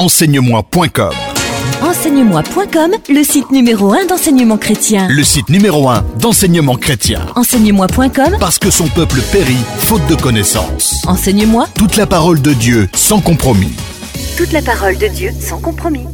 Enseigne-moi.com. Enseigne-moi.com, le site numéro 1 d'enseignement chrétien. Le site numéro 1 d'enseignement chrétien. Enseigne-moi.com, Parce que son peuple périt faute de connaissance. Enseigne-moi, Toute la parole de Dieu sans compromis. toute la parole de Dieu sans compromis.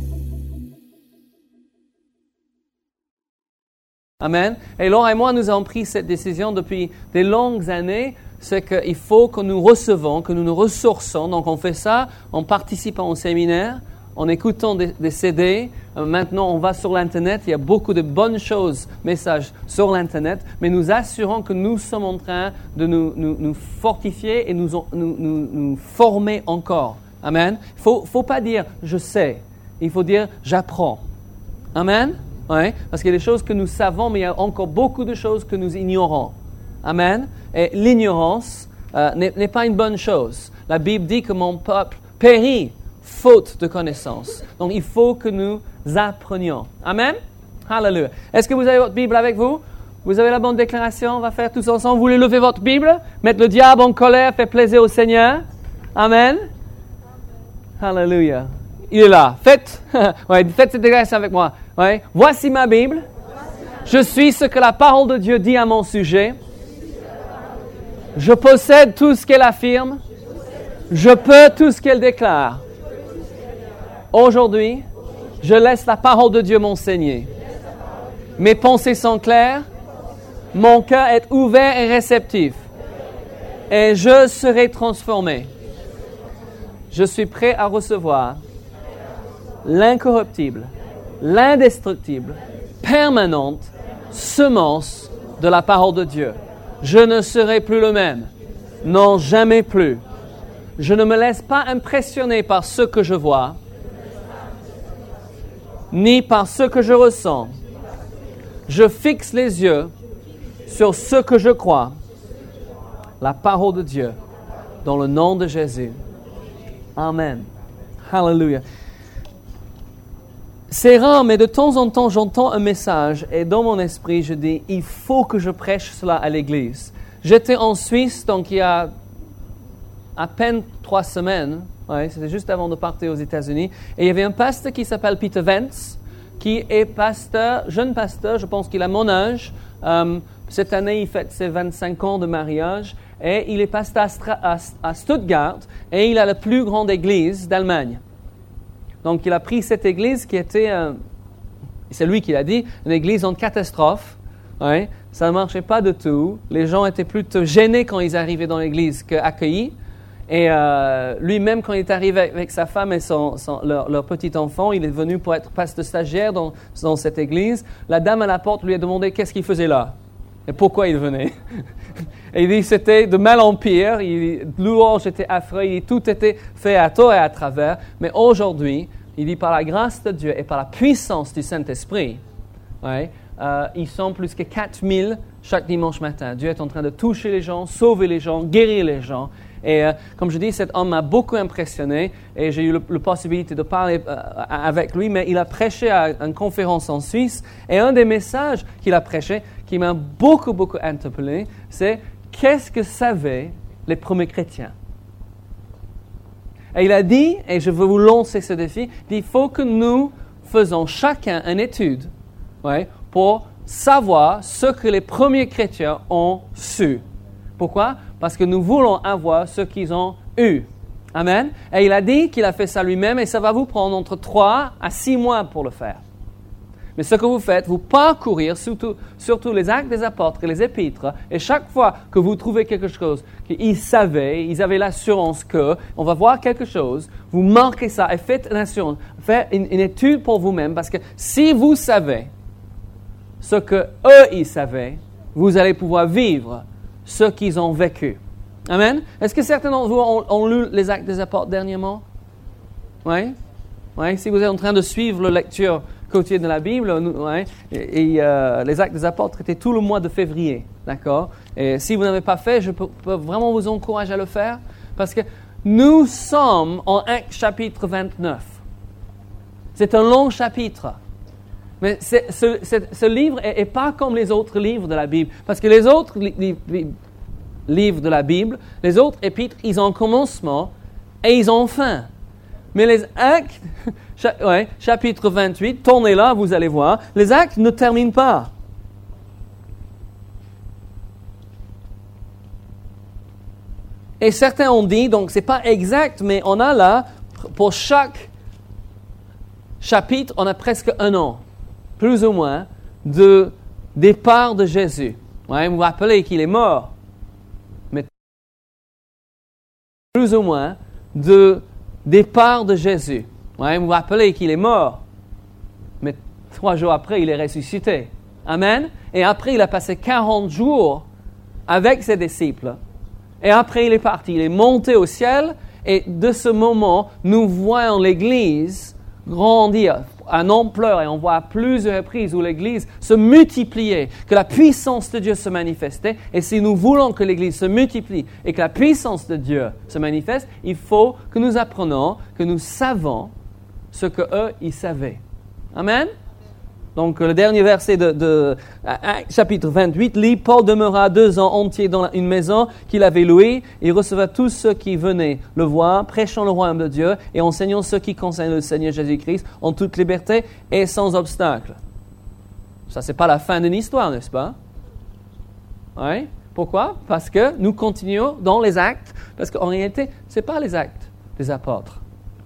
Amen. Et Laura et moi, nous avons pris cette décision depuis des longues années. C'est qu'il faut que nous recevons, que nous nous ressourçons. Donc on fait ça en participant au séminaire, en écoutant des CD. Maintenant, on va sur l'Internet. Il y a beaucoup de bonnes choses, messages sur l'Internet. Mais nous assurons que nous sommes en train de nous fortifier et nous former encore. Amen. Il ne faut pas dire « je sais ». Il faut dire « j'apprends ». Amen. Ouais, parce qu'il y a des choses que nous savons, mais il y a encore beaucoup de choses que nous ignorons. Amen. Et l'ignorance n'est pas une bonne chose. La Bible dit que mon peuple périt faute de connaissance. Donc, il faut que nous apprenions. Amen. Hallelujah. Est-ce que vous avez votre Bible avec vous? Vous avez la bonne déclaration? On va faire tous ensemble. Vous voulez lever votre Bible? Mettre le diable en colère, faire plaisir au Seigneur? Amen. Hallelujah. Il est là. Faites cette déclaration avec moi. Ouais. Voici ma Bible. Je suis ce que la parole de Dieu dit à mon sujet. Je possède tout ce qu'elle affirme. Je peux tout ce qu'elle déclare. Aujourd'hui, je laisse la parole de Dieu m'enseigner. Mes pensées sont claires. Mon cœur est ouvert et réceptif. Et je serai transformé. Je suis prêt à recevoir l'incorruptible, l'indestructible, permanente semence de la parole de Dieu. Je ne serai plus le même. Non, jamais plus. Je ne me laisse pas impressionner par ce que je vois, ni par ce que je ressens. Je fixe les yeux sur ce que je crois, la parole de Dieu, dans le nom de Jésus. Amen. Hallelujah. C'est rare, mais de temps en temps, j'entends un message et dans mon esprit, je dis, il faut que je prêche cela à l'Église. J'étais en Suisse, donc il y a à peine 3 semaines, c'était juste avant de partir aux États-Unis, et il y avait un pasteur qui s'appelle Peter Vance, qui est pasteur, jeune pasteur, je pense qu'il a mon âge. Cette année, il fête ses 25 ans de mariage, et il est pasteur à Stuttgart, et il a la plus grande église d'Allemagne. Donc, il a pris cette église qui était, c'est lui qui l'a dit, une église en catastrophe. Ouais, ça ne marchait pas du tout. Les gens étaient plutôt gênés quand ils arrivaient dans l'église qu'accueillis. Et lui-même, quand il est arrivé avec sa femme et leur petit enfant, il est venu pour être pasteur stagiaire dans cette église. La dame à la porte lui a demandé qu'est-ce qu'il faisait là et pourquoi il venait. Et il dit c'était de mal en pire, l'ouange était affreux, tout était fait à tort et à travers. Mais aujourd'hui, il dit par la grâce de Dieu et par la puissance du Saint-Esprit, ils sont plus que 4000 chaque dimanche matin. Dieu est en train de toucher les gens, sauver les gens, guérir les gens. Et comme je dis, cet homme m'a beaucoup impressionné et j'ai eu la possibilité de parler avec lui, mais il a prêché à une conférence en Suisse et un des messages qu'il a prêché qui m'a beaucoup interpellé, c'est « Qu'est-ce que savaient les premiers chrétiens ?» Et il a dit, et je veux vous lancer ce défi, il faut que nous faisons chacun une étude pour savoir ce que les premiers chrétiens ont su. Pourquoi? Parce que nous voulons avoir ce qu'ils ont eu. Amen. Et il a dit qu'il a fait ça lui-même et ça va vous prendre entre 3 à 6 mois pour le faire. Mais ce que vous faites, vous parcourir surtout les actes des apôtres et les épîtres, et chaque fois que vous trouvez quelque chose qu'ils savaient, ils avaient l'assurance qu'on va voir quelque chose, vous marquez ça et faites une étude pour vous-même, parce que si vous savez ce que eux ils savaient, vous allez pouvoir vivre ce qu'ils ont vécu. Amen. Est-ce que certains d'entre vous ont lu les Actes des Apôtres dernièrement? Oui? Si vous êtes en train de suivre la lecture quotidienne de la Bible, les Actes des Apôtres étaient tout le mois de février. D'accord? Et si vous n'avez pas fait, je peux vraiment vous encourager à le faire, parce que nous sommes en Actes chapitre 29. C'est un long chapitre. Mais ce livre n'est pas comme les autres livres de la Bible. Parce que les autres livres de la Bible, les autres épîtres, ils ont un commencement et ils ont une fin. Mais les actes, chapitre 28, tournez là, vous allez voir, les actes ne terminent pas. Et certains ont dit, donc c'est pas exact, mais on a là, pour chaque chapitre, on a presque 1 an, plus ou moins, de départ de Jésus. Ouais, vous vous rappelez qu'il est mort. Mais plus ou moins de départ de Jésus. Ouais, vous vous rappelez qu'il est mort. Mais 3 jours après, il est ressuscité. Amen. Et après, il a passé 40 jours avec ses disciples. Et après, il est parti. Il est monté au ciel. Et de ce moment, nous voyons l'Église grandir en ampleur. Et on voit à plusieurs reprises où l'Église se multipliait, que la puissance de Dieu se manifestait. Et si nous voulons que l'Église se multiplie et que la puissance de Dieu se manifeste, il faut que nous apprenions, que nous savons ce qu'eux, ils savaient. Amen. Donc, le dernier verset de chapitre 28, lit, Paul demeura 2 ans entiers dans une maison qu'il avait louée. Il recevait tous ceux qui venaient le voir, prêchant le royaume de Dieu et enseignant ce qui concerne le Seigneur Jésus-Christ en toute liberté et sans obstacle. Ça, c'est pas la fin d'une histoire, n'est-ce pas? Oui. Pourquoi? Parce que nous continuons dans les actes, parce qu'en réalité, ce n'est pas les actes des apôtres.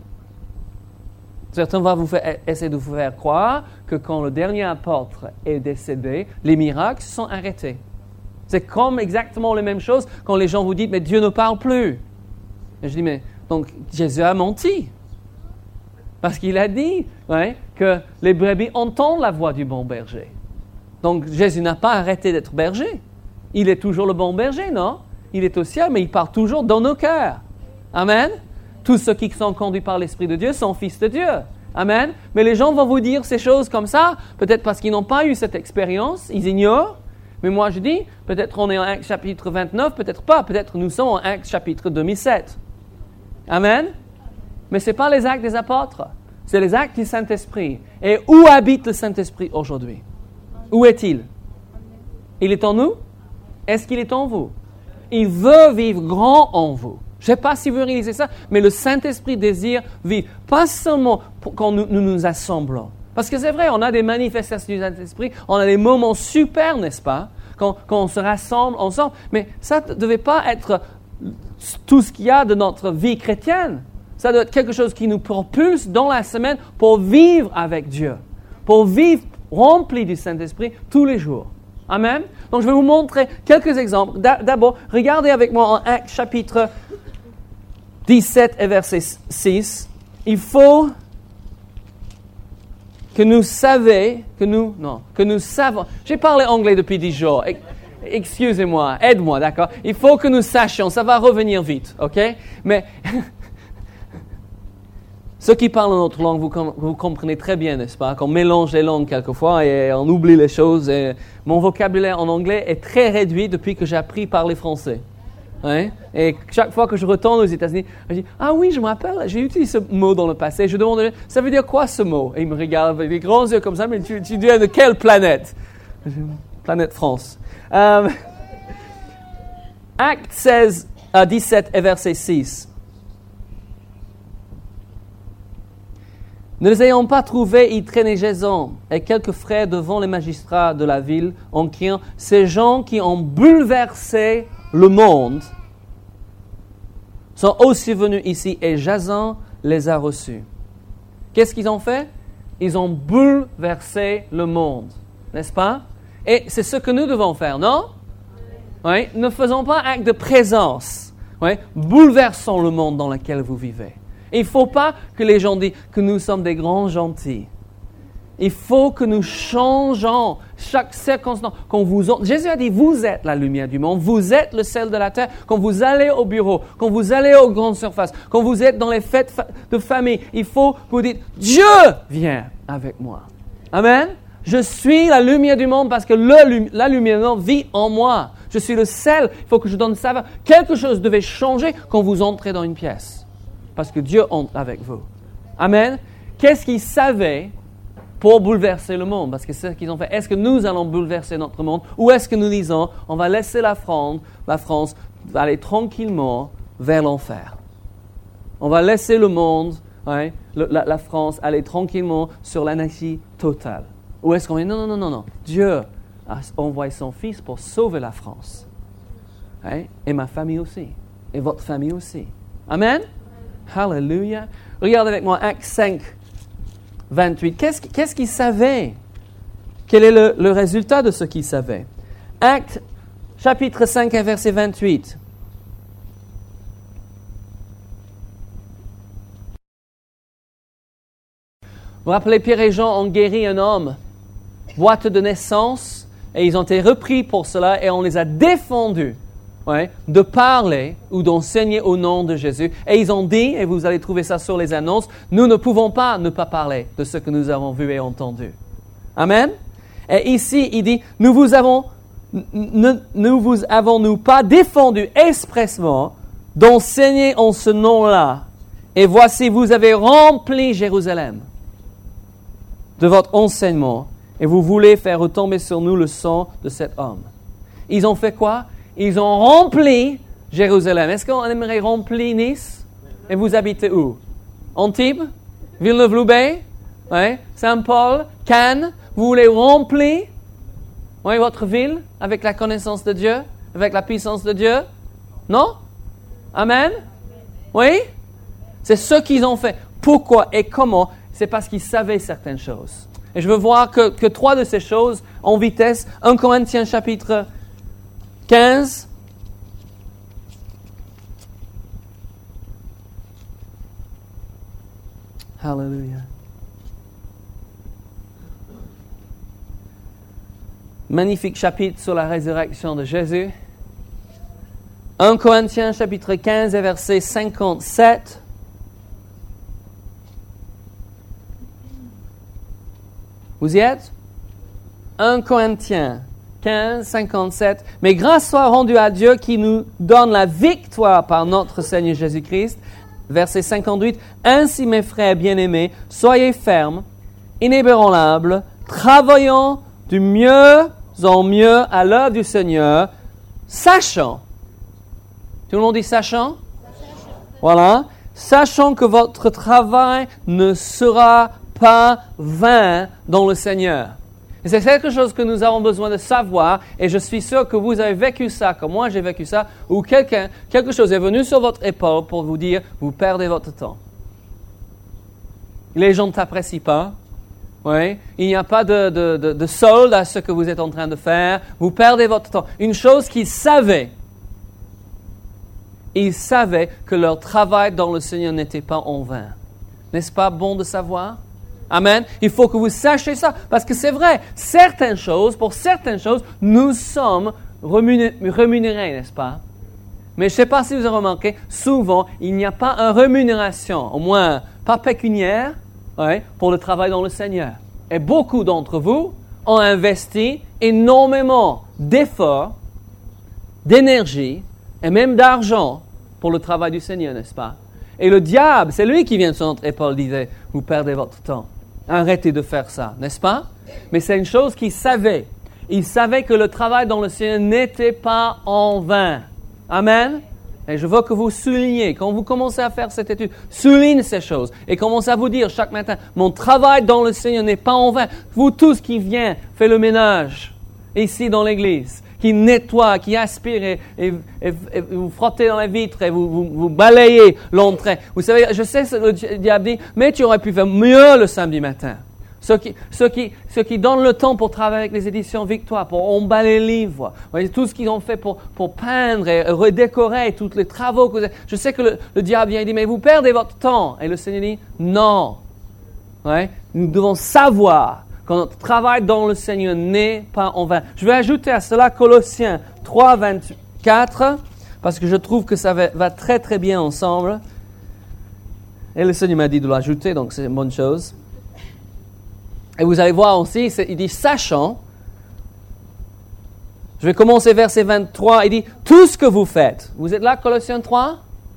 Certains vont essayer de vous faire croire que quand le dernier apôtre est décédé, les miracles sont arrêtés. C'est comme exactement la même chose quand les gens vous disent « mais Dieu ne parle plus ». Et je dis « mais donc Jésus a menti ». Parce qu'il a dit que les brebis entendent la voix du bon berger. Donc Jésus n'a pas arrêté d'être berger. Il est toujours le bon berger, non? Il est au ciel, mais il parle toujours dans nos cœurs. Amen. Tous ceux qui sont conduits par l'Esprit de Dieu sont fils de Dieu. Amen. Mais les gens vont vous dire ces choses comme ça, peut-être parce qu'ils n'ont pas eu cette expérience, ils ignorent. Mais moi je dis, peut-être on est en Actes chapitre 29, peut-être pas, peut-être nous sommes en Actes chapitre 2007. Amen. Mais ce n'est pas les actes des apôtres, c'est les actes du Saint-Esprit. Et où habite le Saint-Esprit aujourd'hui? Où est-il? Il est en nous? Est-ce qu'il est en vous? Il veut vivre grand en vous. Je ne sais pas si vous réalisez ça, mais le Saint-Esprit désire vivre, pas seulement quand nous nous assemblons. Parce que c'est vrai, on a des manifestations du Saint-Esprit, on a des moments super, n'est-ce pas, quand on se rassemble ensemble. Mais ça ne devait pas être tout ce qu'il y a de notre vie chrétienne. Ça doit être quelque chose qui nous propulse dans la semaine pour vivre avec Dieu, pour vivre rempli du Saint-Esprit tous les jours. Amen. Donc je vais vous montrer quelques exemples. D'abord, regardez avec moi en Actes chapitre 17 et verset 6, il faut que nous savons, j'ai parlé anglais depuis 10 jours, excusez-moi, aide-moi, d'accord? Il faut que nous sachions, ça va revenir vite, ok? Mais ceux qui parlent notre langue, vous comprenez très bien, n'est-ce pas? Qu'on mélange les langues quelquefois et on oublie les choses. Et mon vocabulaire en anglais est très réduit depuis que j'ai appris à parler français. Ouais. Et chaque fois que je retourne aux États-Unis, je dis « Ah oui, je me rappelle, j'ai utilisé ce mot dans le passé. » Je demande « Ça veut dire quoi ce mot ?» Et il me regarde avec des grands yeux comme ça, « Mais tu viens de quelle planète ?» Planète France. Acte 16, 17 et verset 6. Ne les ayant pas trouvés, ils traînaient Jason et quelques frères devant les magistrats de la ville en criant « Ces gens qui ont bouleversé le monde sont aussi venus ici et Jason les a reçus. » Qu'est-ce qu'ils ont fait? Ils ont bouleversé le monde, n'est-ce pas? Et c'est ce que nous devons faire, non? Oui. Ne faisons pas acte de présence. Oui. Bouleversons le monde dans lequel vous vivez. Il ne faut pas que les gens disent que nous sommes des grands gentils. Il faut que nous changeons chaque circonstance. Jésus a dit, vous êtes la lumière du monde, vous êtes le sel de la terre. Quand vous allez au bureau, quand vous allez aux grandes surfaces, quand vous êtes dans les fêtes de famille, il faut que vous dites, Dieu vient avec moi. Amen. Je suis la lumière du monde parce que la lumière du monde vit en moi. Je suis le sel, il faut que je donne saveur. Quelque chose devait changer quand vous entrez dans une pièce. Parce que Dieu entre avec vous. Amen. Qu'est-ce qu'ils savaient pour bouleverser le monde? Parce que c'est ce qu'ils ont fait. Est-ce que nous allons bouleverser notre monde? Ou est-ce que nous disons, on va laisser la France aller tranquillement vers l'enfer? On va laisser le monde la France aller tranquillement sur l'anarchie totale? Ou est-ce qu'on dit non. Dieu a envoyé son Fils pour sauver la France. Et ma famille aussi. Et votre famille aussi. Amen? Hallelujah. Regarde avec moi Actes 5, 28. Qu'est-ce qu'ils savaient? Quel est le résultat de ce qu'ils savaient? Actes, chapitre 5, verset 28. Vous vous rappelez, Pierre et Jean ont guéri un homme, boîte de naissance, et ils ont été repris pour cela, et on les a défendus de parler ou d'enseigner au nom de Jésus. Et ils ont dit, et vous allez trouver ça sur les annonces, nous ne pouvons pas ne pas parler de ce que nous avons vu et entendu. Amen. Et ici, il dit, ne vous avons-nous pas défendu expressement d'enseigner en ce nom-là? Et voici, vous avez rempli Jérusalem de votre enseignement, et vous voulez faire retomber sur nous le sang de cet homme. Ils ont fait quoi? Ils ont rempli Jérusalem. Est-ce qu'on aimerait remplir Nice? Et vous habitez où? Antibes? Villeneuve-Loubet? Saint-Paul? Cannes? Vous voulez remplir votre ville avec la connaissance de Dieu? Avec la puissance de Dieu? Non? Amen? Oui? C'est ce qu'ils ont fait. Pourquoi et comment? C'est parce qu'ils savaient certaines choses. Et je veux voir que 3 de ces choses en vitesse. 1 Corinthiens chapitre 15. Hallelujah. Magnifique chapitre sur la résurrection de Jésus. 1 Corinthiens chapitre 15 et verset 57. Vous y êtes? 1 Corinthiens 15, 57. Mais grâce soit rendue à Dieu qui nous donne la victoire par notre Seigneur Jésus-Christ. Verset 58. Ainsi, mes frères bien-aimés, soyez fermes, inébranlables, travaillant du mieux en mieux à l'œuvre du Seigneur, sachant. Tout le monde dit sachant? Voilà. Sachant que votre travail ne sera pas vain dans le Seigneur. Et c'est quelque chose que nous avons besoin de savoir, et je suis sûr que vous avez vécu ça, comme moi j'ai vécu ça, où quelque chose est venu sur votre épaule pour vous dire, vous perdez votre temps. Les gens ne t'apprécient pas. Il n'y a pas de solde à ce que vous êtes en train de faire. Vous perdez votre temps. Une chose qu'ils savaient, ils savaient que leur travail dans le Seigneur n'était pas en vain. N'est-ce pas bon de savoir? Amen. Il faut que vous sachiez ça, parce que c'est vrai, pour certaines choses, nous sommes rémunérés, n'est-ce pas? Mais je ne sais pas si vous avez remarqué, souvent, il n'y a pas une rémunération, au moins pas pécuniaire, pour le travail dans le Seigneur. Et beaucoup d'entre vous ont investi énormément d'efforts, d'énergie et même d'argent pour le travail du Seigneur, n'est-ce pas? Et le diable, c'est lui qui vient sur notre épaule, disait, vous perdez votre temps. Arrêtez de faire ça, n'est-ce pas? Mais c'est une chose qu'il savait. Il savait que le travail dans le Seigneur n'était pas en vain. Amen? Et je veux que vous souligniez, quand vous commencez à faire cette étude, souligne ces choses et commencez à vous dire chaque matin, mon travail dans le Seigneur n'est pas en vain. Vous tous qui venez, faites le ménage ici dans l'église, qui nettoie, qui aspire et vous frottez dans les vitres et vous balayez l'entrée. Vous savez, je sais que le diable dit, mais tu aurais pu faire mieux le samedi matin. Ceux qui donnent le temps pour travailler avec les éditions Victoire, pour emballer les livres, tout ce qu'ils ont fait pour peindre et redécorer, tous les travaux que vous avez. Je sais que le diable vient et dit, mais vous perdez votre temps. Et le Seigneur dit, non. Nous devons savoir que notre travail dans le Seigneur n'est pas en vain. Je vais ajouter à cela Colossiens 3, 24, parce que je trouve que ça va très très bien ensemble. Et le Seigneur m'a dit de l'ajouter, donc c'est une bonne chose. Et vous allez voir aussi, il dit « sachant ». Je vais commencer verset 23, il dit « tout ce que vous faites ». Vous êtes là, Colossiens 3 ?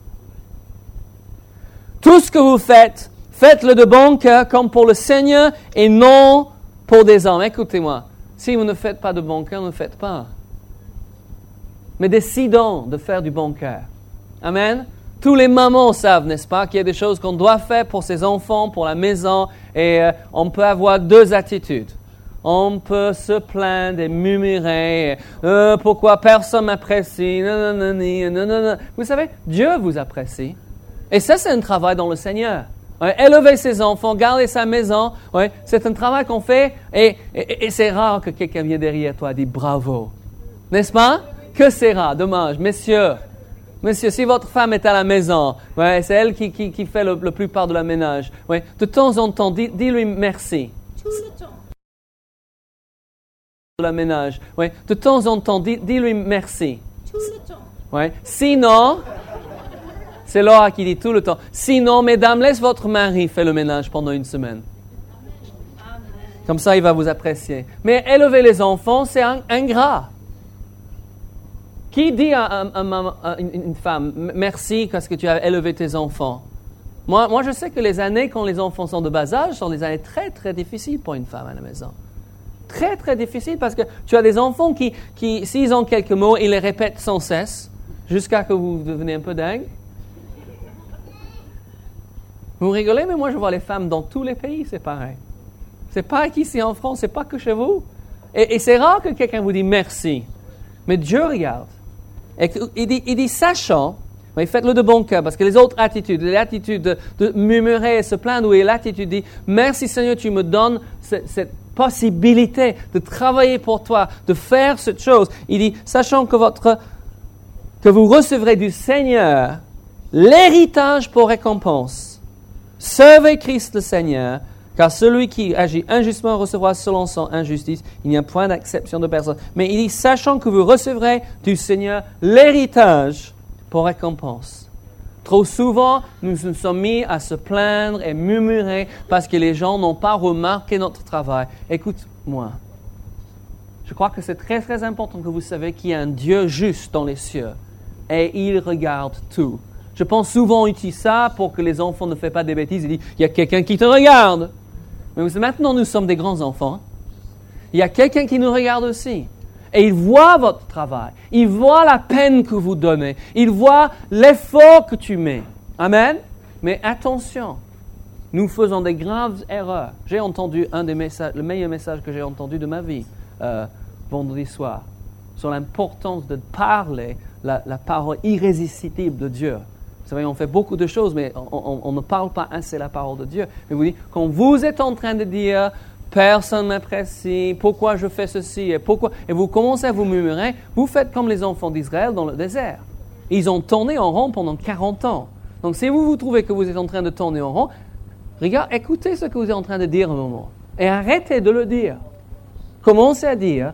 « Tout ce que vous faites, faites-le de bon cœur comme pour le Seigneur et non pour des hommes. » Écoutez-moi, si vous ne faites pas de bon cœur, ne faites pas. Mais décidons de faire du bon cœur. Amen. Tous les mamans savent, n'est-ce pas, qu'il y a des choses qu'on doit faire pour ses enfants, pour la maison, et on peut avoir deux attitudes. On peut se plaindre et murmurer, pourquoi personne m'apprécie, non. Vous savez, Dieu vous apprécie. Et ça, c'est un travail dans le Seigneur. Ouais, élever ses enfants, garder sa maison, ouais, c'est un travail qu'on fait et c'est rare que quelqu'un vienne derrière toi et dise bravo. N'est-ce pas? Que c'est rare, dommage. Messieurs, si votre femme est à la maison, ouais, c'est elle qui fait le plupart de la ménage. Ouais, de temps en temps, dis-lui merci. Tout le temps. De la ménage. Ouais, de temps en temps, dis-lui merci. Tout le temps. Ouais. Sinon, c'est Laura qui dit tout le temps. Sinon, mesdames, laisse votre mari faire le ménage pendant une semaine. Comme ça, il va vous apprécier. Mais élever les enfants, c'est ingrat. Qui dit à une femme, merci parce que tu as élevé tes enfants? Moi, je sais que les années quand les enfants sont de bas âge sont des années très, très difficiles pour une femme à la maison. Très, très difficiles parce que tu as des enfants qui s'ils ont quelques mots, ils les répètent sans cesse jusqu'à que vous devenez un peu dingue. Vous rigolez, mais moi je vois les femmes dans tous les pays, c'est pareil. C'est pas qu'ici en France, c'est pas que chez vous. Et c'est rare que quelqu'un vous dise merci. Mais Dieu regarde. Et il dit sachant, mais faites-le de bon cœur, parce que les autres attitudes, l'attitude de murmurer et se plaindre, et l'attitude dit merci Seigneur, tu me donnes cette possibilité de travailler pour toi, de faire cette chose. Il dit sachant que vous recevrez du Seigneur l'héritage pour récompense. Servez Christ le Seigneur, car celui qui agit injustement recevra selon son injustice. Il n'y a point d'acception de personne. Mais il dit, sachant que vous recevrez du Seigneur l'héritage pour récompense. Trop souvent, nous nous sommes mis à se plaindre et murmurer parce que les gens n'ont pas remarqué notre travail. Écoute-moi. Je crois que c'est très, très important que vous sachiez qu'il y a un Dieu juste dans les cieux et il regarde tout. Je pense souvent utiliser ça pour que les enfants ne fassent pas des bêtises. Il dit, il y a quelqu'un qui te regarde. Mais maintenant, nous sommes des grands enfants. Il y a quelqu'un qui nous regarde aussi. Et il voit votre travail. Il voit la peine que vous donnez. Il voit l'effort que tu mets. Amen. Mais attention, nous faisons des graves erreurs. J'ai entendu le meilleur message que j'ai entendu de ma vie, vendredi soir, sur l'importance de parler la parole irrésistible de Dieu. Vous savez, on fait beaucoup de choses, mais on ne parle pas assez la parole de Dieu. Mais vous dites, quand vous êtes en train de dire, personne ne m'apprécie, pourquoi je fais ceci, et vous commencez à vous murmurer, vous faites comme les enfants d'Israël dans le désert. Ils ont tourné en rond pendant 40 ans. Donc si vous trouvez que vous êtes en train de tourner en rond, écoutez ce que vous êtes en train de dire un moment. Et arrêtez de le dire. Commencez à dire,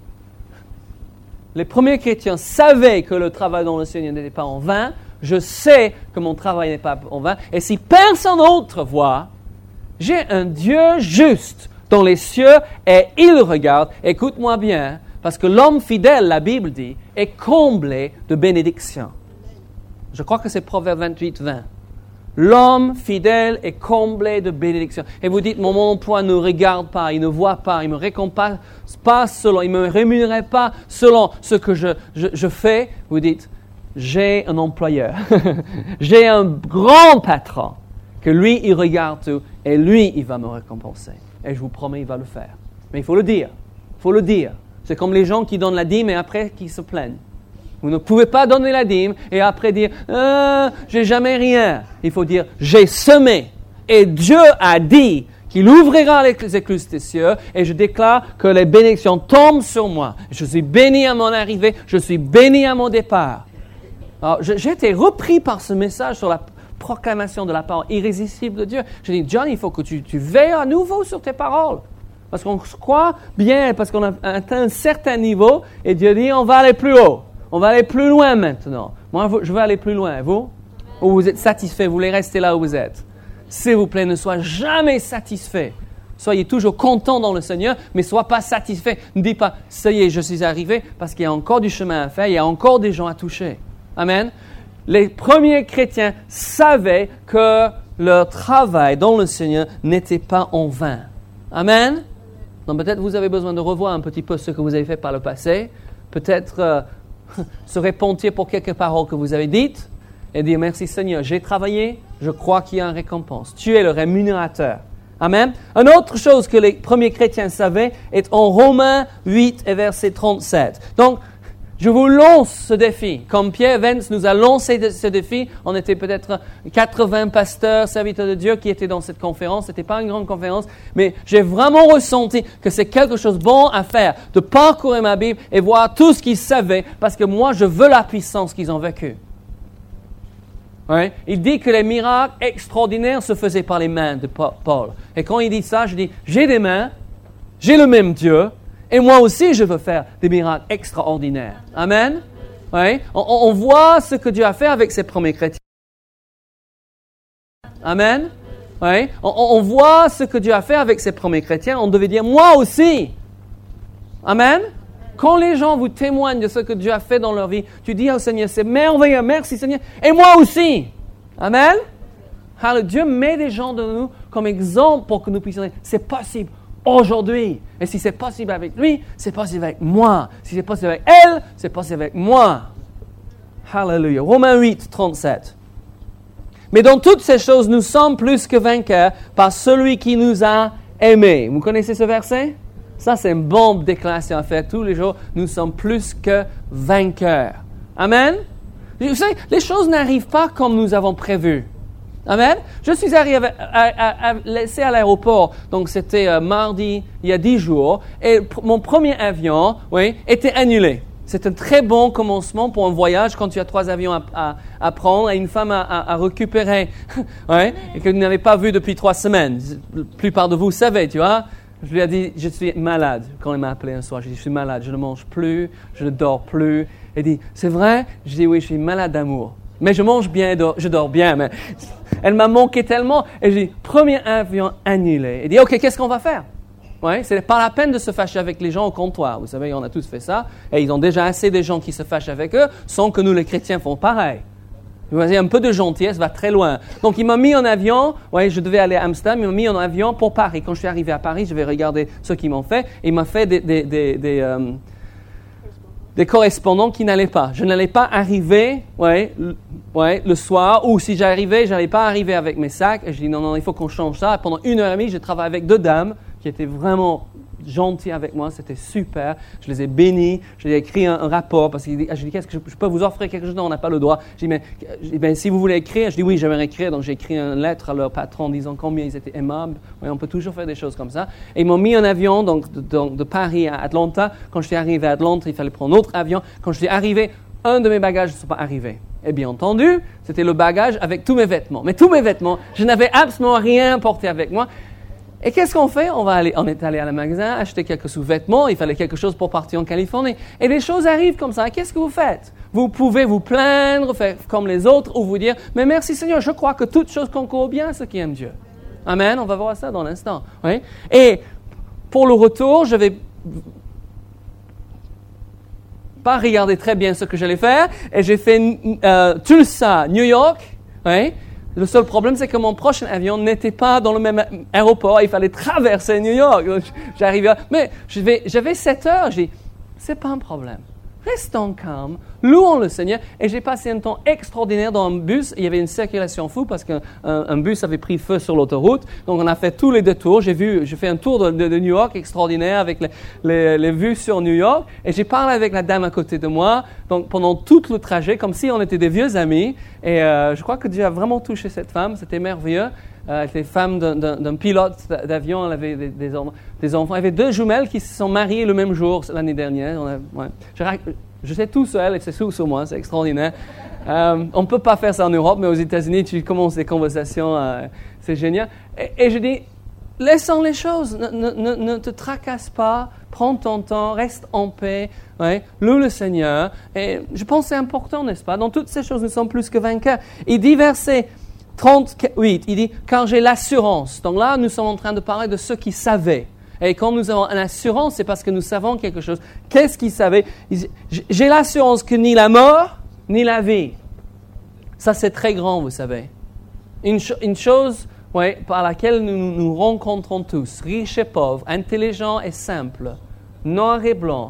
les premiers chrétiens savaient que le travail dans le Seigneur n'était pas en vain. Je sais que mon travail n'est pas en vain. Et si personne d'autre voit, j'ai un Dieu juste dans les cieux et il regarde. Écoute-moi bien, parce que l'homme fidèle, la Bible dit, est comblé de bénédictions. Je crois que c'est Proverbe 28, 20. L'homme fidèle est comblé de bénédictions. Et vous dites, mon emploi ne regarde pas, il ne voit pas, il ne me récompense pas selon, il ne me rémunère pas selon ce que je fais. Vous dites, j'ai un employeur, j'ai un grand patron, que lui, il regarde tout, et lui, il va me récompenser. Et je vous promets, il va le faire. Mais il faut le dire, C'est comme les gens qui donnent la dîme et après qui se plaignent. Vous ne pouvez pas donner la dîme et après dire « j'ai jamais rien ». Il faut dire « j'ai semé ». Et Dieu a dit qu'il ouvrira les écluses des cieux et je déclare que les bénédictions tombent sur moi. Je suis béni à mon arrivée, je suis béni à mon départ. Alors, j'ai été repris par ce message sur la proclamation de la parole irrésistible de Dieu. J'ai dit, John, il faut que tu veilles à nouveau sur tes paroles. Parce qu'on croit bien, parce qu'on a atteint un certain niveau, et Dieu dit, on va aller plus haut. On va aller plus loin maintenant. Moi, je veux aller plus loin. Vous? Ou vous êtes satisfait, vous voulez rester là où vous êtes? S'il vous plaît, ne soyez jamais satisfait. Soyez toujours content dans le Seigneur, mais ne soyez pas satisfait. Ne dites pas, ça y est, je suis arrivé, parce qu'il y a encore du chemin à faire, il y a encore des gens à toucher. Amen. Les premiers chrétiens savaient que leur travail dans le Seigneur n'était pas en vain. Amen. Donc peut-être vous avez besoin de revoir un petit peu ce que vous avez fait par le passé. Peut-être se repentir pour quelques paroles que vous avez dites. et dire merci Seigneur, j'ai travaillé, je crois qu'il y a une récompense. Tu es le rémunérateur. Amen. Une autre chose que les premiers chrétiens savaient est en Romains 8 et verset 37. Donc, je vous lance ce défi. Comme Pierre Vence nous a lancé ce défi, on était peut-être 80 pasteurs, serviteurs de Dieu qui étaient dans cette conférence. C'était pas une grande conférence, mais j'ai vraiment ressenti que c'est quelque chose de bon à faire, de parcourir ma Bible et voir tout ce qu'ils savaient, parce que moi, je veux la puissance qu'ils ont vécue. Ouais. Il dit que les miracles extraordinaires se faisaient par les mains de Paul. Et quand il dit ça, je dis, j'ai des mains, j'ai le même Dieu, et moi aussi je veux faire des miracles extraordinaires. Amen. Ouais. On voit ce que Dieu a fait avec ses premiers chrétiens. Amen. Ouais. On voit ce que Dieu a fait avec ses premiers chrétiens. On devait dire, moi aussi. Amen. Quand les gens vous témoignent de ce que Dieu a fait dans leur vie, tu dis au Seigneur, c'est merveilleux, merci Seigneur, et moi aussi. Amen. Alors, Dieu met des gens de nous comme exemple pour que nous puissions dire, c'est possible aujourd'hui. Et si c'est possible avec lui, c'est possible avec moi. Si c'est possible avec elle, c'est possible avec moi. Hallelujah. Romains 8, 37. Mais dans toutes ces choses, nous sommes plus que vainqueurs par celui qui nous a aimés. Vous connaissez ce verset? Ça, c'est une bonne déclaration à faire tous les jours. Nous sommes plus que vainqueurs. Amen. Vous savez, les choses n'arrivent pas comme nous avons prévu. Amen. Je suis arrivé à laisser à l'aéroport, donc c'était mardi, il y a 10 jours, et mon premier avion, était annulé. C'est un très bon commencement pour un voyage quand tu as 3 avions à prendre et une femme à récupérer, et que vous n'avez pas vu depuis 3 semaines. La plupart de vous savez, tu vois. Je lui ai dit, je suis malade. Quand il m'a appelé un soir, j'ai dit, je suis malade, je ne mange plus, je ne dors plus. Il dit, c'est vrai? Je dis, oui, je suis malade d'amour. Mais je mange bien et je dors bien. Mais elle m'a manqué tellement. Et j'ai dit, premier avion annulé. Il dit, OK, qu'est-ce qu'on va faire? Ouais, c'est pas la peine de se fâcher avec les gens au comptoir. Vous savez, on a tous fait ça. Et ils ont déjà assez de gens qui se fâchent avec eux, sans que nous, les chrétiens, font pareil. Un peu de gentillesse va très loin. Donc, il m'a mis en avion. Je devais aller à Amsterdam. Il m'a mis en avion pour Paris. Quand je suis arrivé à Paris, je vais regarder ce qu'ils m'ont fait. Et il m'a fait des correspondants qui n'allaient pas. Je n'allais pas arriver le soir. Ou si j'arrivais, je n'allais pas arriver avec mes sacs. Et je dis non, il faut qu'on change ça. Et pendant 1h30, j'ai travaillé avec 2 dames qui étaient vraiment gentil avec moi, c'était super. Je les ai bénis, je les ai écrit un rapport parce qu'il dit, je dis, qu'est-ce que je peux vous offrir quelque chose? Non, on n'a pas le droit. Je dis, mais si vous voulez écrire, je dis oui, j'aimerais écrire. Donc j'ai écrit une lettre à leur patron disant combien ils étaient aimables. On peut toujours faire des choses comme ça. Et ils m'ont mis en avion donc de Paris à Atlanta. Quand je suis arrivé à Atlanta, il fallait prendre un autre avion. Quand je suis arrivé, un de mes bagages ne sont pas arrivés. Et bien entendu, c'était le bagage avec tous mes vêtements. Mais tous mes vêtements, je n'avais absolument rien porté avec moi. Et qu'est-ce qu'on fait? On est allé à la magasin, acheter quelques sous-vêtements, il fallait quelque chose pour partir en Californie. Et les choses arrivent comme ça. Qu'est-ce que vous faites? Vous pouvez vous plaindre, faire comme les autres, ou vous dire, mais merci Seigneur, je crois que toute chose concourt bien à ceux qui aiment Dieu. Amen, on va voir ça dans l'instant. Oui? Et pour le retour, je vais pas regarder très bien ce que j'allais faire, et j'ai fait Tulsa, New York, oui? Le seul problème, c'est que mon prochain avion n'était pas dans le même aéroport. Il fallait traverser New York. Donc, j'arrivais, mais j'avais 7 heures. J'ai dit, c'est pas un problème. Restons calmes, louons le Seigneur. Et j'ai passé un temps extraordinaire dans un bus. Il y avait une circulation fou parce qu'un bus avait pris feu sur l'autoroute. Donc, on a fait tous les détours. J'ai fait un tour de New York extraordinaire avec les vues sur New York. Et j'ai parlé avec la dame à côté de moi. Donc, pendant tout le trajet, comme si on était des vieux amis. Et je crois que Dieu a vraiment touché cette femme. C'était merveilleux. Elle était femme d'un pilote d'avion. Elle avait des enfants. Elle avait 2 jumelles qui se sont mariées le même jour l'année dernière. Je sais tout sur elle et c'est tout sur moi. C'est extraordinaire. On ne peut pas faire ça en Europe, mais aux États-Unis, tu commences des conversations. C'est génial. Et je dis, laissons les choses. Ne te tracasse pas. Prends ton temps. Reste en paix. Loue le Seigneur. Et je pense que c'est important, n'est-ce pas? Dans toutes ces choses, nous sommes plus que vainqueurs. Il dit verset 38, il dit, car j'ai l'assurance. Donc là, nous sommes en train de parler de ceux qui savaient. Et quand nous avons une assurance, c'est parce que nous savons quelque chose. Qu'est-ce qu'ils savaient? J'ai l'assurance que ni la mort, ni la vie. Ça, c'est très grand, vous savez. Une chose par laquelle nous nous rencontrons tous, riches et pauvres, intelligents et simples, noirs et blancs,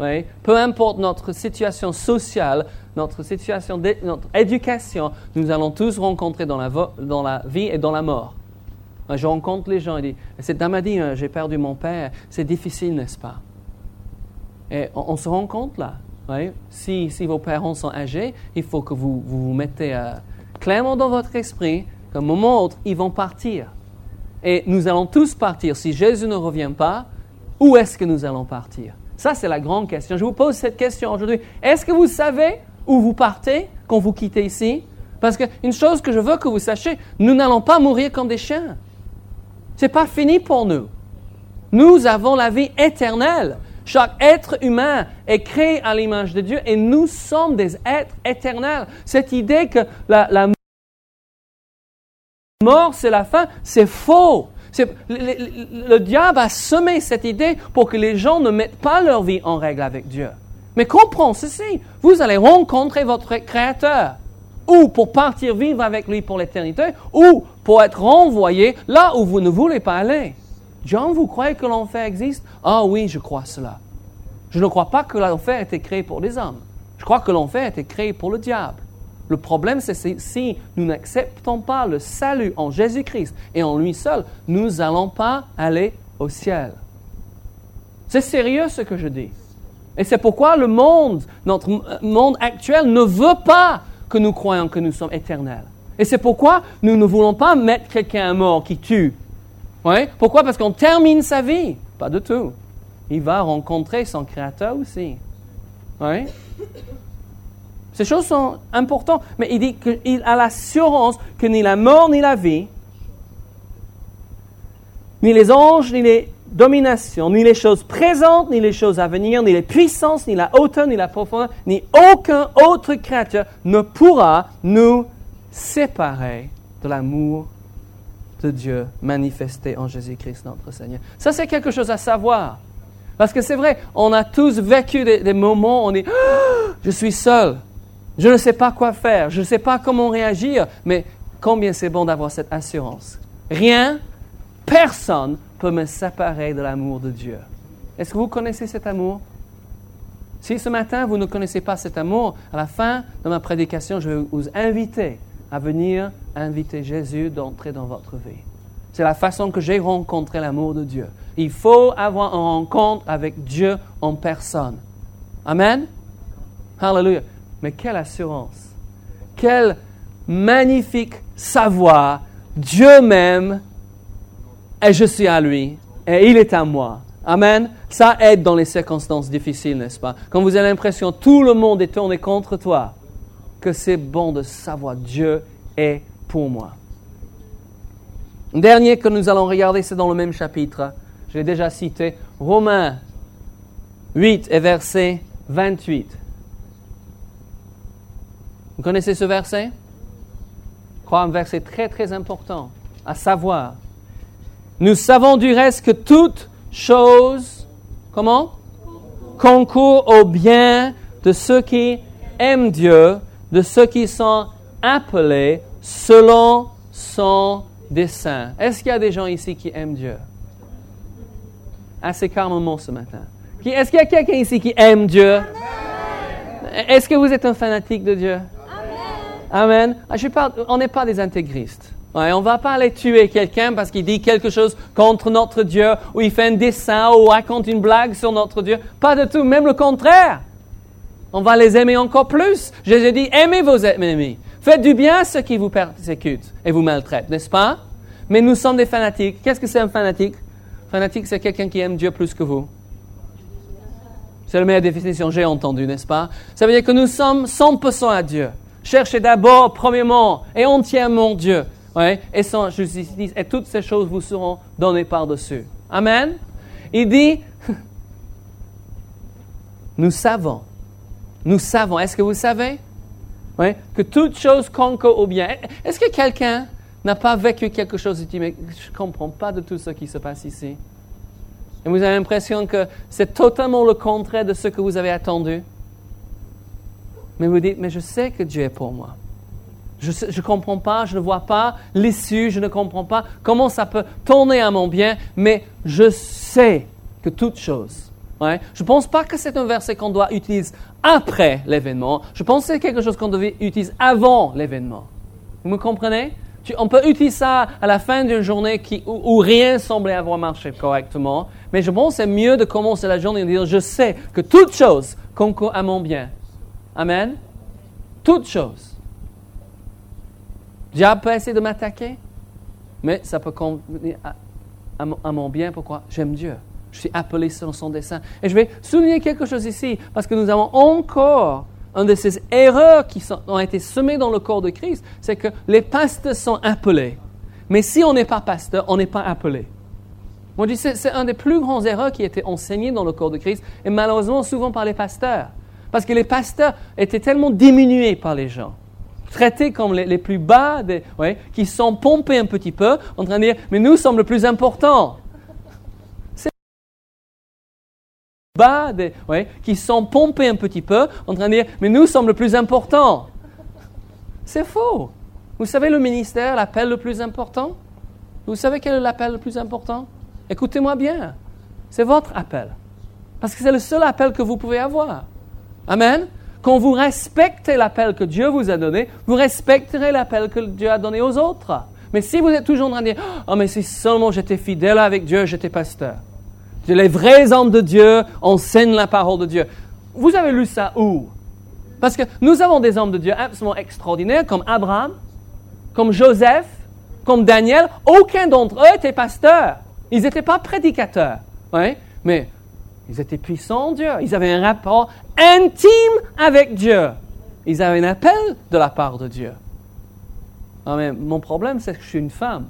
Oui? Peu importe notre situation sociale, notre situation, notre éducation, nous allons tous rencontrer dans la vie et dans la mort. Je rencontre les gens et dis, cette dame a dit, j'ai perdu mon père, c'est difficile, n'est-ce pas? Et on se rend compte là. Oui? Si vos parents sont âgés, il faut que vous vous mettez clairement dans votre esprit qu'à un moment ou autre, ils vont partir. Et nous allons tous partir. Si Jésus ne revient pas, où est-ce que nous allons partir? Ça, c'est la grande question. Je vous pose cette question aujourd'hui. Est-ce que vous savez où vous partez quand vous quittez ici? Parce qu'une chose que je veux que vous sachiez, nous n'allons pas mourir comme des chiens. Ce n'est pas fini pour nous. Nous avons la vie éternelle. Chaque être humain est créé à l'image de Dieu et nous sommes des êtres éternels. Cette idée que la mort, c'est la fin, c'est faux. Le diable a semé cette idée pour que les gens ne mettent pas leur vie en règle avec Dieu. Mais comprenez ceci, vous allez rencontrer votre Créateur, ou pour partir vivre avec lui pour l'éternité, ou pour être renvoyé là où vous ne voulez pas aller. John, vous croyez que l'enfer existe? Ah oui, je crois cela. Je ne crois pas que l'enfer a été créé pour les hommes. Je crois que l'enfer a été créé pour le diable. Le problème, c'est si nous n'acceptons pas le salut en Jésus-Christ et en lui seul, nous n'allons pas aller au ciel. C'est sérieux ce que je dis. Et c'est pourquoi le monde, notre monde actuel, ne veut pas que nous croyions que nous sommes éternels. Et c'est pourquoi nous ne voulons pas mettre quelqu'un à mort qui tue. Oui? Pourquoi? Parce qu'on termine sa vie. Pas du tout. Il va rencontrer son Créateur aussi. Oui? Ces choses sont importantes, mais il dit qu'il a l'assurance que ni la mort, ni la vie, ni les anges, ni les dominations, ni les choses présentes, ni les choses à venir, ni les puissances, ni la hauteur, ni la profondeur, ni aucun autre créature ne pourra nous séparer de l'amour de Dieu manifesté en Jésus-Christ notre Seigneur. Ça, c'est quelque chose à savoir. Parce que c'est vrai, on a tous vécu des moments où on dit « Je suis seul, je ne sais pas quoi faire, je ne sais pas comment réagir. » Mais combien c'est bon d'avoir cette assurance. Rien, personne ne peut me séparer de l'amour de Dieu. Est-ce que vous connaissez cet amour? Si ce matin, vous ne connaissez pas cet amour, à la fin de ma prédication, je vais vous inviter à venir inviter Jésus d'entrer dans votre vie. C'est la façon que j'ai rencontré l'amour de Dieu. Il faut avoir une rencontre avec Dieu en personne. Amen? Hallelujah. Mais quelle assurance! Quel magnifique savoir! Dieu m'aime et je suis à lui et il est à moi. Amen? Ça aide dans les circonstances difficiles, n'est-ce pas? Quand vous avez l'impression que tout le monde est tourné contre toi, que c'est bon de savoir Dieu est pour moi. Le dernier que nous allons regarder, c'est dans le même chapitre. Je l'ai déjà cité. Romains 8 et verset 28. Vous connaissez ce verset? Je crois un verset très très important à savoir. Nous savons du reste que toute chose, comment? Concourt au bien de ceux qui aiment Dieu, de ceux qui sont appelés selon son dessein. Est-ce qu'il y a des gens ici qui aiment Dieu? Assez calmement ce matin. Est-ce qu'il y a quelqu'un ici qui aime Dieu? Amen. Est-ce que vous êtes un fanatique de Dieu? Amen. Amen. On n'est pas des intégristes. Ouais, on ne va pas aller tuer quelqu'un parce qu'il dit quelque chose contre notre Dieu, ou il fait un dessin, ou raconte une blague sur notre Dieu. Pas du tout, même le contraire. On va les aimer encore plus. Jésus dit, aimez vos ennemis. Faites du bien à ceux qui vous persécutent et vous maltraitent, n'est-ce pas? Mais nous sommes des fanatiques. Qu'est-ce que c'est un fanatique? Fanatique, c'est quelqu'un qui aime Dieu plus que vous. C'est la meilleure définition, j'ai entendu, n'est-ce pas? Ça veut dire que nous sommes 100% à Dieu. Cherchez d'abord, premièrement et entièrement Dieu. Ouais, et son justice, et toutes ces choses vous seront données par-dessus. Amen? Il dit, nous savons, est-ce que vous savez? Oui, que toute chose concourt au bien. Est-ce que quelqu'un n'a pas vécu quelque chose et dit, mais je ne comprends pas de tout ce qui se passe ici? Et vous avez l'impression que c'est totalement le contraire de ce que vous avez attendu? Mais vous dites, mais je sais que Dieu est pour moi. Je ne comprends pas, je ne vois pas l'issue, je ne comprends pas comment ça peut tourner à mon bien, mais je sais que toute chose Ouais. Je ne pense pas que c'est un verset qu'on doit utiliser après l'événement. Je pense que c'est quelque chose qu'on devait utiliser avant l'événement. Vous me comprenez? On peut utiliser ça à la fin d'une journée où rien semblait avoir marché correctement. Mais je pense que c'est mieux de commencer la journée et de dire, je sais que toute chose concourt à mon bien. Amen? Toute chose. Le diable peut essayer de m'attaquer, mais ça peut convenir à mon bien. Pourquoi? J'aime Dieu. Je suis appelé selon son dessein. Et je vais souligner quelque chose ici, parce que nous avons encore une de ces erreurs qui ont été semées dans le corps de Christ, c'est que les pasteurs sont appelés. Mais si on n'est pas pasteur, on n'est pas appelé. Moi, je dis, c'est un des plus grands erreurs qui a été enseigné dans le corps de Christ, et malheureusement souvent par les pasteurs. Parce que les pasteurs étaient tellement diminués par les gens, traités comme les plus bas, qui sont pompés un petit peu, en train de dire, mais nous sommes le plus important. Qui sont pompés un petit peu, en train de dire, mais nous sommes le plus important. C'est faux. Vous savez le ministère, l'appel le plus important? Vous savez quel est l'appel le plus important? Écoutez-moi bien. C'est votre appel. Parce que c'est le seul appel que vous pouvez avoir. Amen? Quand vous respectez l'appel que Dieu vous a donné, vous respecterez l'appel que Dieu a donné aux autres. Mais si vous êtes toujours en train de dire, « Oh, mais si seulement j'étais fidèle avec Dieu, j'étais pasteur. » Les vrais hommes de Dieu enseignent la parole de Dieu. Vous avez lu ça où? Parce que nous avons des hommes de Dieu absolument extraordinaires, comme Abraham, comme Joseph, comme Daniel. Aucun d'entre eux était pasteur. Ils n'étaient pas prédicateurs. Mais ils étaient puissants en Dieu. Ils avaient un rapport intime avec Dieu. Ils avaient un appel de la part de Dieu. Mais mon problème, c'est que je suis une femme.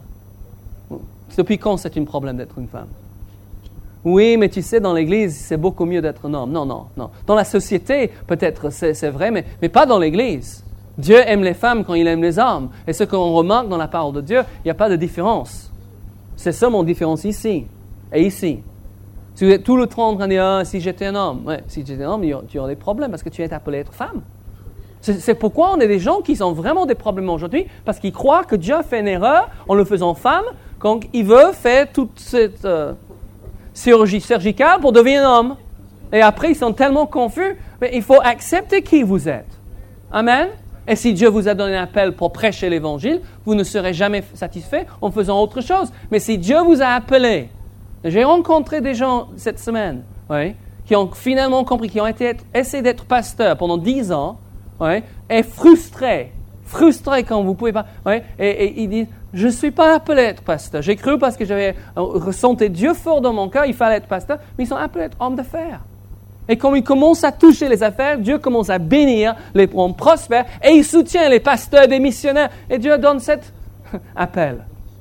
Depuis quand c'est un problème d'être une femme? Oui, mais tu sais, dans l'Église, c'est beaucoup mieux d'être un homme. Non. Dans la société, peut-être, c'est vrai, mais pas dans l'Église. Dieu aime les femmes quand il aime les hommes. Et ce qu'on remarque dans la parole de Dieu, il n'y a pas de différence. C'est ça mon différence ici et ici. Si vous êtes tout le temps en train de dire, si j'étais un homme, si j'étais un homme, tu aurais des problèmes parce que tu es appelé à être femme. C'est pourquoi on a des gens qui ont vraiment des problèmes aujourd'hui, parce qu'ils croient que Dieu a fait une erreur en le faisant femme, quand il veut faire toute cette... chirurgie chirurgicale pour devenir un homme. Et après, ils sont tellement confus. Mais il faut accepter qui vous êtes. Amen. Et si Dieu vous a donné un appel pour prêcher l'Évangile, vous ne serez jamais satisfait en faisant autre chose. Mais si Dieu vous a appelé, j'ai rencontré des gens cette semaine, qui ont finalement compris, qui ont essayé d'être pasteurs pendant 10 ans, et frustrés quand vous ne pouvez pas, et ils disent, je ne suis pas appelé à être pasteur. J'ai cru parce que j'avais ressenti Dieu fort dans mon cœur, il fallait être pasteur, mais ils sont appelés à être hommes d'affaires. Et quand ils commencent à toucher les affaires, Dieu commence à bénir, les rendre prospères, et il soutient les pasteurs, des missionnaires, et Dieu donne cet appel.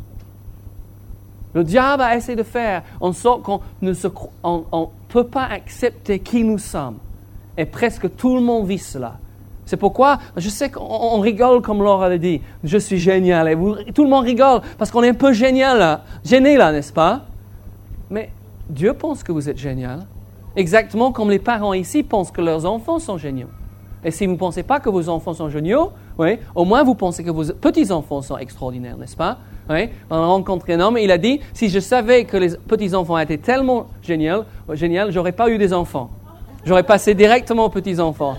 Le diable a essayé de faire en sorte qu'on ne peut pas accepter qui nous sommes. Et presque tout le monde vit cela. C'est pourquoi, je sais qu'on rigole comme Laura l'a dit, je suis génial, et tout le monde rigole, parce qu'on est un peu gêné là, n'est-ce pas? Mais Dieu pense que vous êtes génial, exactement comme les parents ici pensent que leurs enfants sont géniaux. Et si vous ne pensez pas que vos enfants sont géniaux, au moins vous pensez que vos petits-enfants sont extraordinaires, n'est-ce pas? On a rencontré un homme et il a dit, si je savais que les petits-enfants étaient tellement géniaux, je n'aurais pas eu des enfants. J'aurais passé directement aux petits-enfants.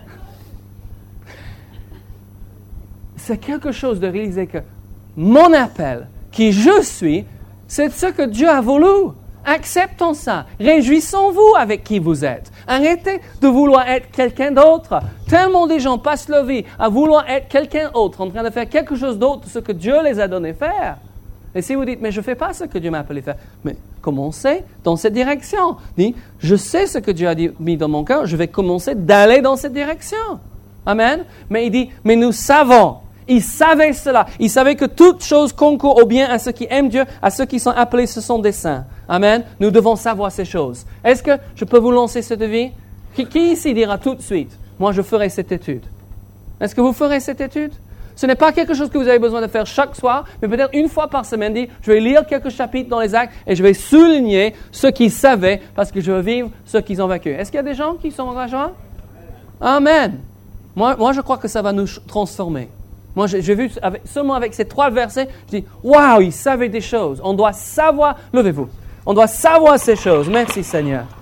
C'est quelque chose de réaliser que mon appel, qui je suis, c'est ce que Dieu a voulu. Acceptons ça. Réjouissons-vous avec qui vous êtes. Arrêtez de vouloir être quelqu'un d'autre. Tellement de gens passent leur vie à vouloir être quelqu'un d'autre, en train de faire quelque chose d'autre de ce que Dieu les a donné faire. Et si vous dites, mais je ne fais pas ce que Dieu m'a appelé faire, mais commencez dans cette direction. Dites, je sais ce que Dieu a mis dans mon cœur, je vais commencer d'aller dans cette direction. Amen. Mais il dit, mais nous savons. Ils savaient cela. Ils savaient que toute chose concourt au bien à ceux qui aiment Dieu, à ceux qui sont appelés sur son dessein. Amen. Nous devons savoir ces choses. Est-ce que je peux vous lancer ce défi? Qui ici dira tout de suite, moi je ferai cette étude? Est-ce que vous ferez cette étude? Ce n'est pas quelque chose que vous avez besoin de faire chaque soir, mais peut-être une fois par semaine, je vais lire quelques chapitres dans les Actes et je vais souligner ce qu'ils savaient parce que je veux vivre ce qu'ils ont vécu. Est-ce qu'il y a des gens qui sont engagés? Amen. Moi, je crois que ça va nous transformer. Moi, j'ai vu seulement avec ces 3 versets, je dis, waouh, ils savaient des choses. On doit savoir, levez-vous, on doit savoir ces choses. Merci Seigneur.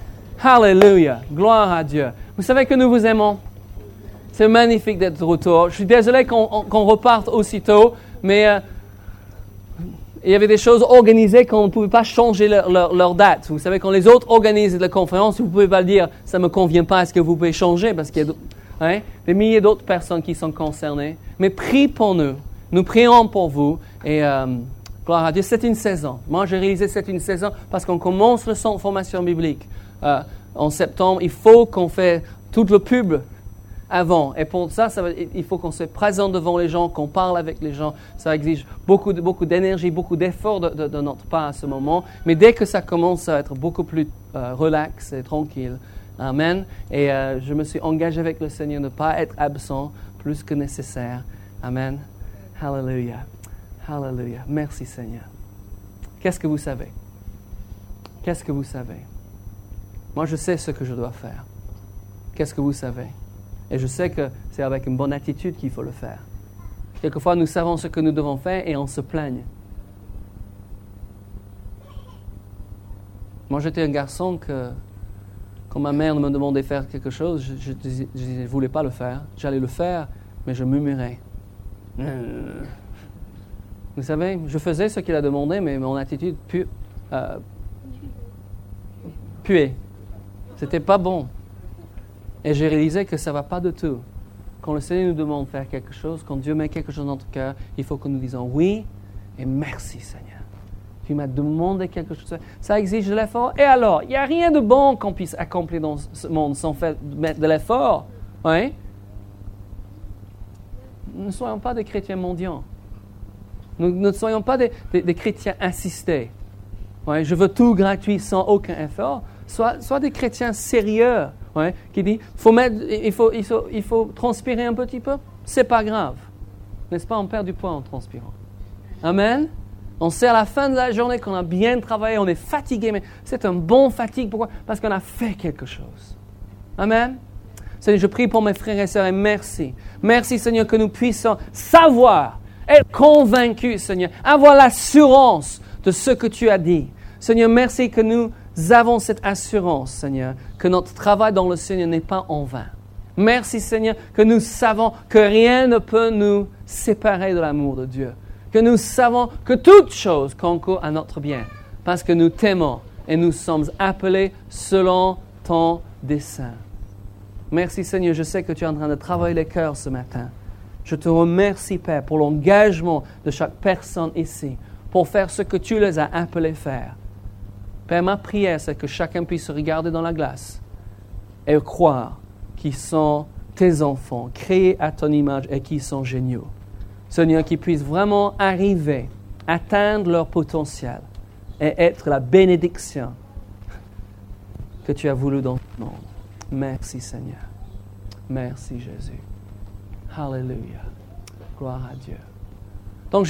Hallelujah. Gloire à Dieu. Vous savez que nous vous aimons. C'est magnifique d'être de retour. Je suis désolé qu'on reparte aussitôt, mais il y avait des choses organisées qu'on ne pouvait pas changer leur date. Vous savez, quand les autres organisent la conférence, vous ne pouvez pas le dire, ça ne me convient pas, est-ce que vous pouvez changer? Parce qu'il y a des milliers d'autres personnes qui sont concernées. Mais prie pour nous. Nous prions pour vous. Et gloire à Dieu, c'est une saison. Moi, j'ai réalisé que c'est une saison parce qu'on commence le centre de formation biblique en septembre. Il faut qu'on fasse tout le pub avant. Et pour ça, il faut qu'on soit présent devant les gens, qu'on parle avec les gens. Ça exige beaucoup d'énergie, beaucoup d'efforts de notre part à ce moment. Mais dès que ça commence, ça va être beaucoup plus relax et tranquille. Amen. Et je me suis engagé avec le Seigneur de ne pas être absent plus que nécessaire. Amen. Hallelujah. Hallelujah. Merci Seigneur. Qu'est-ce que vous savez? Qu'est-ce que vous savez? Moi, je sais ce que je dois faire. Qu'est-ce que vous savez? Et je sais que c'est avec une bonne attitude qu'il faut le faire. Quelquefois, nous savons ce que nous devons faire et on se plaigne. Moi, j'étais un garçon que, quand ma mère me demandait de faire quelque chose, je ne voulais pas le faire. J'allais le faire, mais je murmurais. Vous savez, je faisais ce qu'il a demandé, mais mon attitude puait. C'était pas bon. Et j'ai réalisé que ça ne va pas du tout. Quand le Seigneur nous demande de faire quelque chose, quand Dieu met quelque chose dans notre cœur, il faut que nous disions oui et merci Seigneur. Tu m'as demandé quelque chose. Ça exige de l'effort. Et alors, il n'y a rien de bon qu'on puisse accomplir dans ce monde sans mettre de l'effort. Oui? Nous ne soyons pas des chrétiens mendiants. Nous ne soyons pas des chrétiens assistés. Ouais, je veux tout gratuit sans aucun effort. Sois des chrétiens sérieux, qui disent il faut transpirer un petit peu. C'est pas grave. N'est-ce pas, on perd du poids en transpirant. Amen. On sait à la fin de la journée qu'on a bien travaillé, on est fatigué, mais c'est un bon fatigue. Pourquoi? Parce qu'on a fait quelque chose. Amen. Seigneur, je prie pour mes frères et sœurs et merci. Merci, Seigneur, que nous puissions savoir, être convaincus, Seigneur, avoir l'assurance de ce que tu as dit. Seigneur, merci que nous avons cette assurance, Seigneur, que notre travail dans le Seigneur n'est pas en vain. Merci, Seigneur, que nous savons que rien ne peut nous séparer de l'amour de Dieu. Que nous savons que toute chose concourt à notre bien, parce que nous t'aimons et nous sommes appelés selon ton dessein. Merci, Seigneur, je sais que tu es en train de travailler les cœurs ce matin. Je te remercie, Père, pour l'engagement de chaque personne ici, pour faire ce que tu les as appelés faire. Père, ma prière, c'est que chacun puisse se regarder dans la glace et croire qu'ils sont tes enfants, créés à ton image et qu'ils sont géniaux. Seigneur, qu'ils puissent vraiment arriver, atteindre leur potentiel et être la bénédiction que tu as voulu dans le monde. Merci, Seigneur. Merci, Jésus. Hallelujah. Gloire à Dieu. Donc,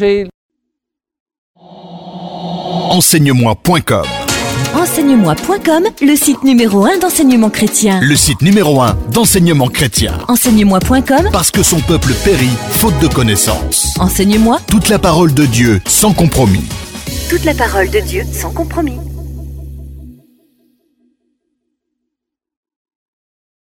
Enseigne-moi.com. Enseigne-moi.com, le site numéro 1 d'enseignement chrétien. Le site numéro 1 d'enseignement chrétien. Enseigne-moi.com, Parce que son peuple périt faute de connaissance. Enseigne-moi, Toute la parole de Dieu sans compromis. toute la parole de Dieu sans compromis.